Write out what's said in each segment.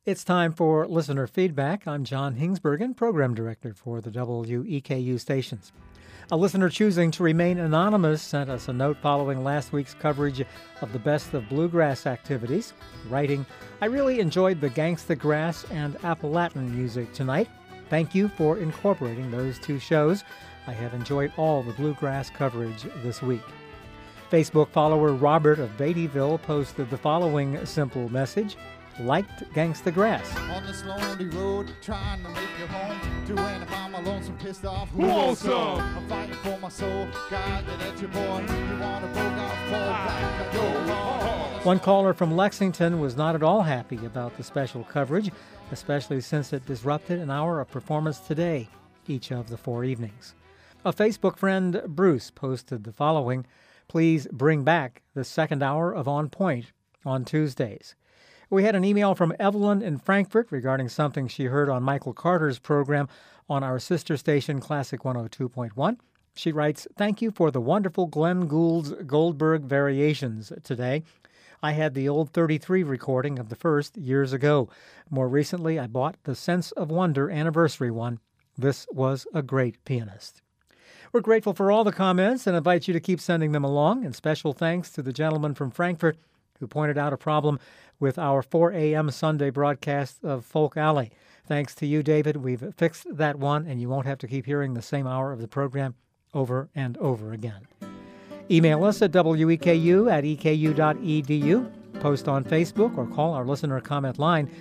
It's time for listener feedback. I'm John Hingsbergen, Program Director for the WEKU stations. A listener choosing to remain anonymous sent us a note following last week's coverage of the best of bluegrass activities, writing, "I really enjoyed the Gangsta Grass and Appalachian music tonight. Thank you for incorporating those two shows. I have enjoyed all the bluegrass coverage this week." Facebook follower Robert of Beattyville posted the following simple message: "Liked Gangsta Grass." On this lonely road, trying to make it home. Doing if I'm a lonesome, pissed off. Who wants some? I'm fighting for my soul. God, that's your boy. You want to vote out for black, go home. One caller from Lexington was not at all happy about the special coverage, especially since it disrupted an hour of performance today, each of the 4 evenings. A Facebook friend, Bruce, posted the following: "Please bring back the second hour of On Point on Tuesdays." We had an email from Evelyn in Frankfort regarding something she heard on Michael Carter's program on our sister station, Classic 102.1. She writes, "Thank you for the wonderful Glenn Gould's Goldberg variations today. I had the old 33 recording of the first years ago. More recently, I bought the Sense of Wonder anniversary one. This was a great pianist." We're grateful for all the comments and invite you to keep sending them along. And special thanks to the gentleman from Frankfort who pointed out a problem with our 4 a.m. Sunday broadcast of Folk Alley. Thanks to you, David. We've fixed that one, and you won't have to keep hearing the same hour of the program over and over again. Email us at weku@eku.edu, post on Facebook, or call our listener comment line,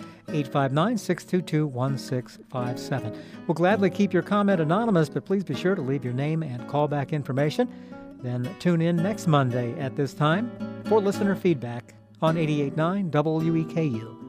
859-622-1657. We'll gladly keep your comment anonymous, but please be sure to leave your name and callback information. Then tune in next Monday at this time for listener feedback on 88.9 WEKU.